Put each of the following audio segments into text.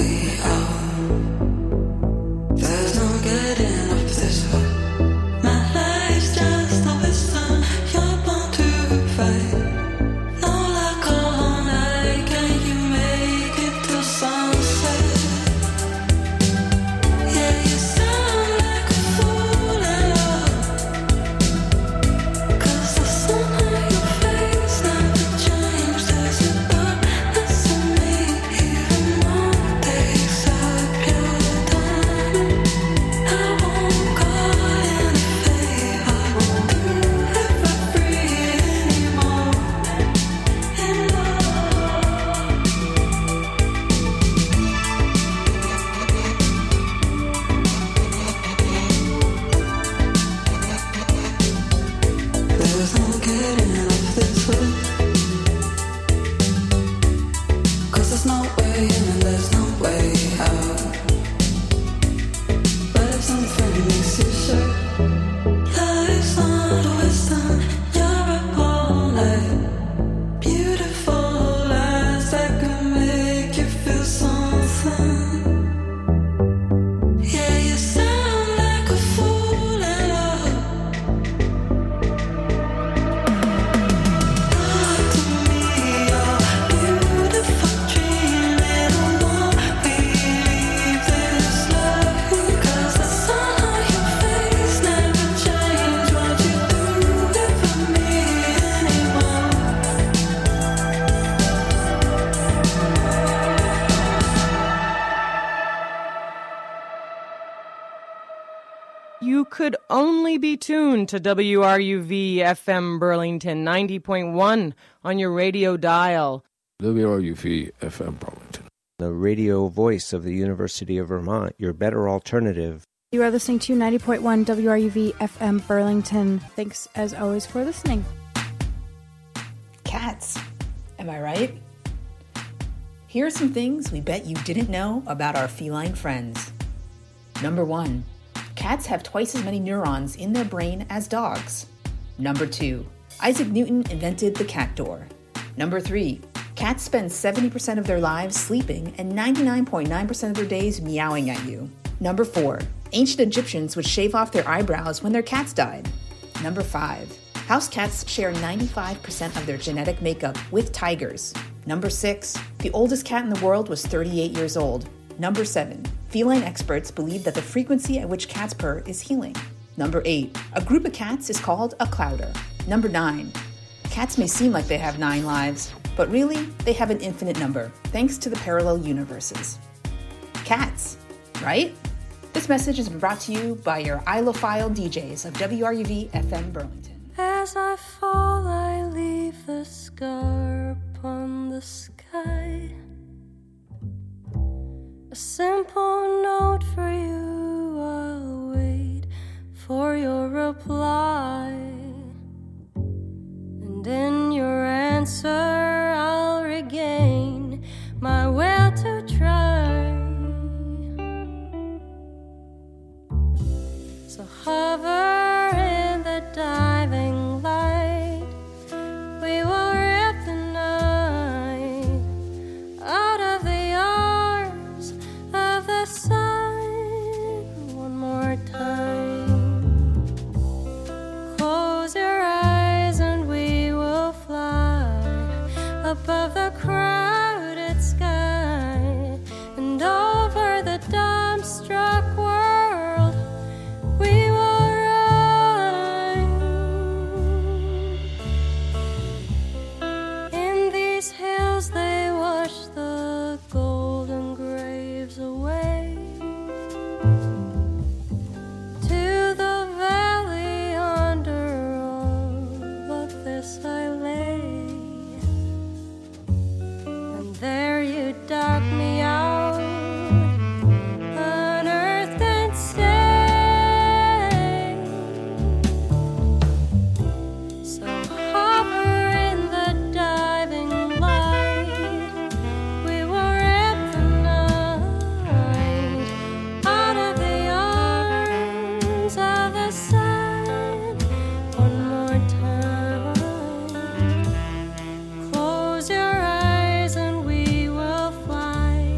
You could only be tuned to WRUV FM Burlington 90.1 on your radio dial. WRUV FM Burlington, the radio voice of the University of Vermont, your better alternative. You are listening to 90.1 WRUV FM Burlington. Thanks, as always, for listening. Cats, am I right? Here are some things we bet you didn't know about our feline friends. Number 1, cats have twice as many neurons in their brain as dogs. Number 2, Isaac Newton invented the cat door. Number 3, cats spend 70% of their lives sleeping and 99.9% of their days meowing at you. Number 4, ancient Egyptians would shave off their eyebrows when their cats died. Number 5, house cats share 95% of their genetic makeup with tigers. Number 6, the oldest cat in the world was 38 years old. Number 7, feline experts believe that the frequency at which cats purr is healing. Number 8, a group of cats is called a clouder. Number 9, cats may seem like they have 9 lives, but really, they have an infinite number, thanks to the parallel universes. Cats, right? This message is brought to you by your ilophile DJs of WRUV FM Burlington. As I fall, I leave the scar upon the sky. A simple note for you, I'll wait for your reply. And in your answer, I'll regain my will to try. So hover in the diving light, we will rip the night out of the arms of the sun one more time. Close your eyes and we will fly above the crowded sky and over the dumbstruck world. We will run. In these hills they wash the golden graves away. To the valley under all of this I lay. And there you dug me out, unearthed and stayed. So hover in the diving light, we will rip the night out of the arms of the sun one more time. Close your eyes and we will fly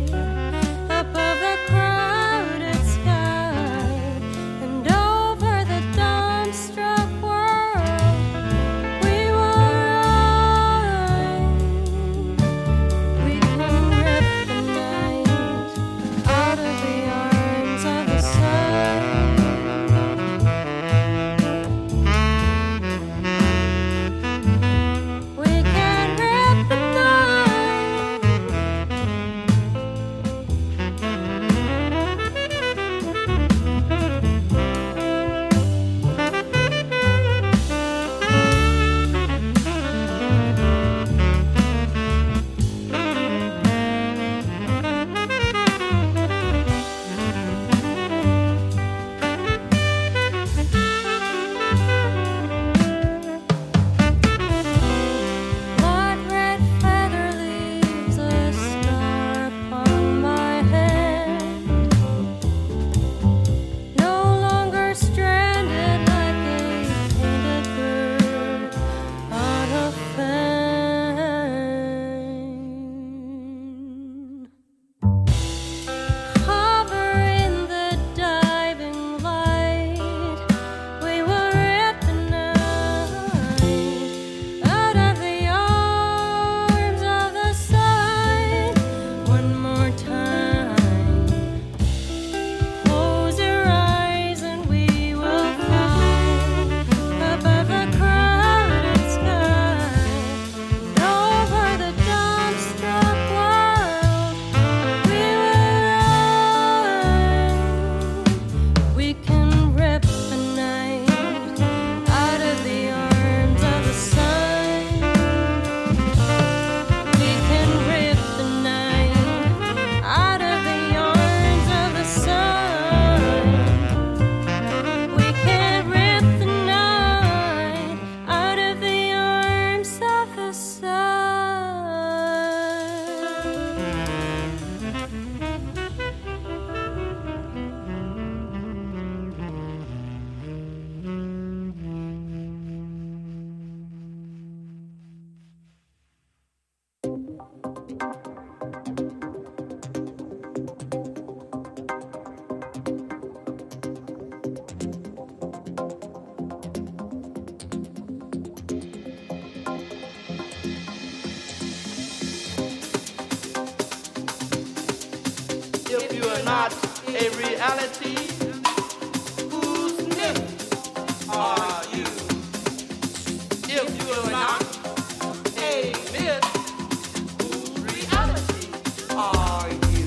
If you are not a reality, whose myth are you? If you are not a myth, whose reality are you?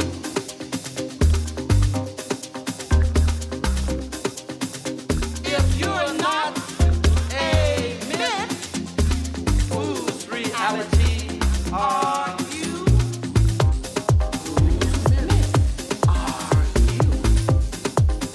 If you are not a myth, whose reality are you? Whose myth are you?